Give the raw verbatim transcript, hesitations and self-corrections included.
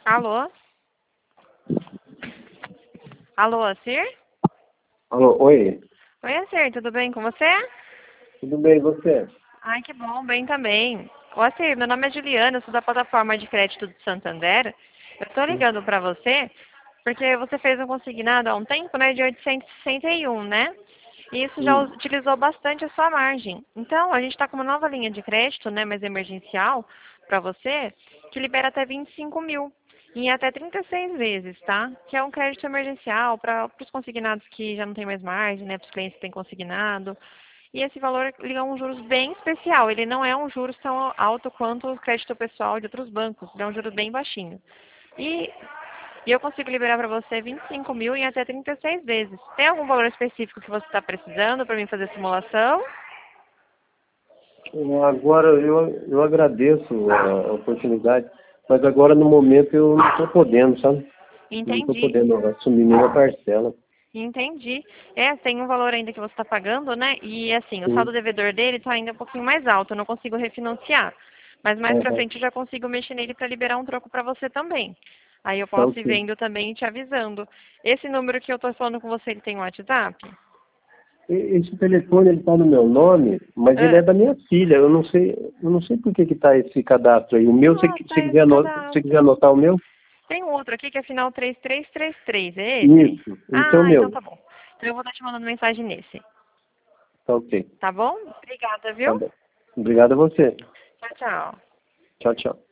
Alô? Alô, Acir? Alô, oi. Oi, Acir, tudo bem com você? Tudo bem, e você? Ai, que bom, bem também. Ô, Acir, meu nome é Juliana, eu sou da plataforma de crédito do Santander. Eu estou Sim. ligando para você porque você fez um consignado há um tempo, né, de oitocentos e sessenta e um, né? E isso já Hum. utilizou bastante a sua margem. Então, a gente está com uma nova linha de crédito, né, mais emergencial, para você, que libera até vinte e cinco mil, em até trinta e seis vezes, tá? Que é um crédito emergencial para os consignados que já não tem mais margem, né, para os clientes que têm consignado. E esse valor ele é um juros bem especial. Ele não é um juros tão alto quanto o crédito pessoal de outros bancos. Ele é um juros bem baixinho. E, e eu consigo liberar para você vinte e cinco mil em até trinta e seis vezes. Tem algum valor específico que você está precisando para mim fazer a simulação? Agora eu, eu agradeço a, a oportunidade, mas agora no momento eu não estou podendo, sabe? Não estou Entendi. podendo assumir nenhuma parcela. Entendi. É, tem um valor ainda que você está pagando, né? E assim, o saldo Sim. devedor dele está ainda um pouquinho mais alto. Eu não consigo refinanciar. Mas mais pra Aham. frente eu já consigo mexer nele para liberar um troco para você também. Aí eu Tá posso ir ok. vendo também e te avisando. Esse número que eu estou falando com você, ele tem um WhatsApp? E- Esse telefone ele está no meu nome, mas ele é Ah, da minha filha. Eu não sei, eu não sei por que que está esse cadastro aí. O meu, se ah, você tá quiser, esse ano- se você quiser cadastro. anotar o meu? Tem um outro aqui que é final três três três três, é esse? Isso. Esse é o Ah, então meu. tá bom. Então eu vou estar te mandando mensagem nesse. Tá ok. Tá bom? Obrigada, Tá viu? bom. Obrigado a você. Tchau, tchau. Tchau, tchau.